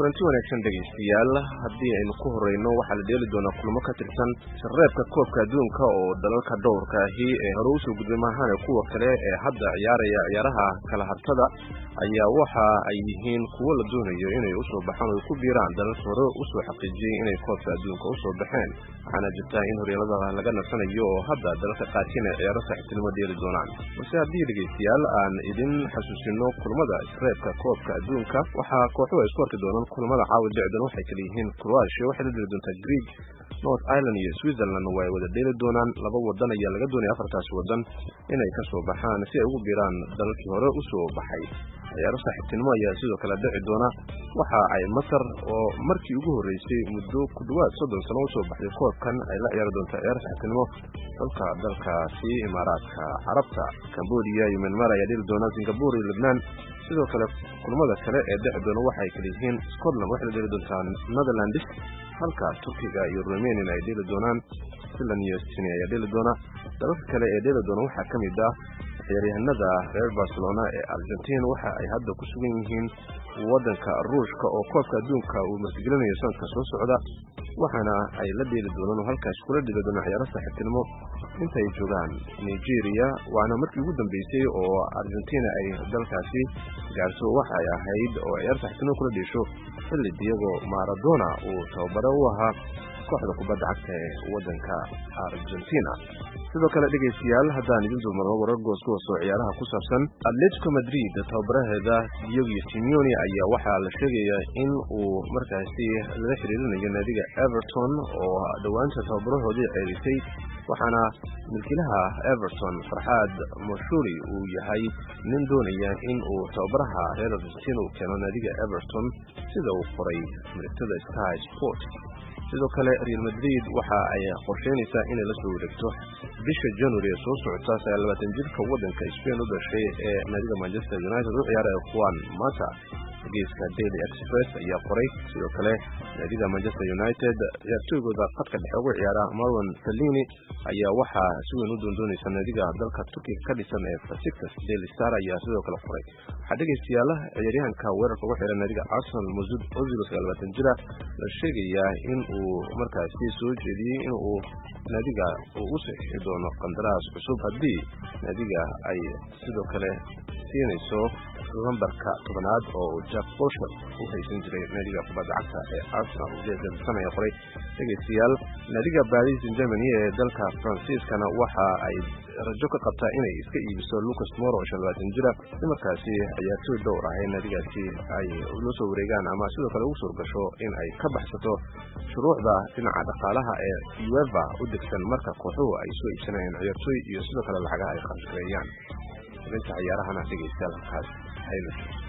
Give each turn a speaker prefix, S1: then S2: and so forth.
S1: kulanti wanaagsan dhegeystayaal haddii aynu ku horeyno waxaa la dheeli doonaa kulamo ka tirsan shareebka koobka adduunka oo dalalka dhowrka ahi ee hore usoo gudbay maahane kuwa kale ee hadda ciyaaraya ciyaaraha kala hartada ayaa waxa ay yihiin kuwo la doonayo inay usoo baxaan oo ku biiraan dalalka hore usoo xaqiijiyey inay koobka adduunka usoo baxeen waxaana jirta in horyaalada laga nasanayo oo hadda dalalka qaarkiin ay ciyaaro saaxiibtinimo dheeli doonaan balse haddii dhegeystayaal aan idin xasuusino kulamada shareebka koobka adduunka waxaa kooxuhu ay isku arki doonaan kulamada caawa dhicdan waxay kala yihiin Croatia waxay la dheli doontaa Greece, North Ireland iyo Switzerland way wada dheeli doonaan laba wadan ayaa laga doonaya afartaas wadan inay ka soo baxaan si ay ugu biiraan dalalkii hore usoo baxay ciyaaro saaxiibtinimo ayaa sidoo kale dhici doona waxa ay Masar oo markii ugu horeysay muddo ku dhawaad 30 sano usoo baxday koobkan ay la ciyaari doontaa ciyaaro saaxiibtinimo dalkaasi Imaaraadka Carabta. Cambodia iyo Myanmar ayaa dheeli doona Singapore iyo Lebanon sidoo kale kulamada kale ee dhici doona waxay kala yihiin Scotland waxay la dheeli doontaa Netherlands halka Turkiga iyo Romania ay dheeli doonaan Finland iyo Spain ayaa dheeli doona dalalka kale ee dheeli doona waxaa ka mid ah ciyaaryahanada reer Barcelona ee Argentina waxa ay hadda ku sugan yihiin wadanka Ruushka oo koobka adduunka uu martigelinayo sanadka soo socda waxaana ay la dheeli doonaan halkaas kula dhigi doona ciyaaro saaxiibtinimo inta ay joogaan Nigeria waana markii ugu dambeysay oo Argentina ay dalkaasi gaarto waxa ay ahayd oo ciyaar saaxiibtinimo kula dheesho xilli Diego Maradona uu tababaro u ahaa kooxda kubadda cagta ee wadanka Argentina. sidoo kale dhegeystayaal haddaan idin dulmarno warar goosku soo ciyaaraha ku saabsan Atletico Madrid tababaraheeda Diego Simeone ayaa waxaa la sheegayaa in uu markaasi la xiriirinayo naadiga Everton oo dhawaanta tababarahoodii ceelisay waxaana milkiilaha Everton Farhad Moshuri uu yahay nin doonaya in uu tababaraha reer Argentina uu keeno naadiga Everton sida uu qoray mareegtada Sky Sports. sidoo kale Real Madrid waxa ay qorsheynaysaa inay la soo wareegto bisha January soo socota 20 jirka wadanka Spain u dhashay ee naadiga Manchester United u ciyaaraya Juan Mata. geeska Daily Express ayaa qoray sidoo kale naadiga Manchester United ciyaartooygooda qadka dhexe ugu ciyaara Marwan Fellaini ayaa waxa si weyn u doondoonaysa naadiga dalka Turkiga ka dhisan ee Besiktas. Daily Star ayaa sidoo kale qoray waxa dhageystayaal ciyaaryahanka weerarka ugu xiran naadiga Arsenal Mesut Ozil 20 jira la sheegayaa in uu markaasi soo jeediyay in uu naadiga u saxiixi doono qandaraas cusub haddii naadiga ay sidoo kale siinayso lambarka 10aad oo Jack Wilshere uu haysan jiray naadiga kubadda cagta ee Arsenal sanaya qoray dhageystayaal naadiga Paris Saint-Germain ee dalka Faransiiskana waxa ay rajo ka qabtaa inay iska iibiso Lucas Moura oo 20 jira si markaasi ciyaartoy dhowr ah ee naadigaasi ay u soo wareegaan ama sidoo kale ugu soo gasho in ay ka baxsato shuruucda dhinaca dhaqaalaha ee UEFA u degsan marka kooxuhu ay soo iibsanayaan ciyaartoy iyo sidoo kale lacagaha ay kharash gareeyaan. inta ciyaarahana dhageystayaal halkaas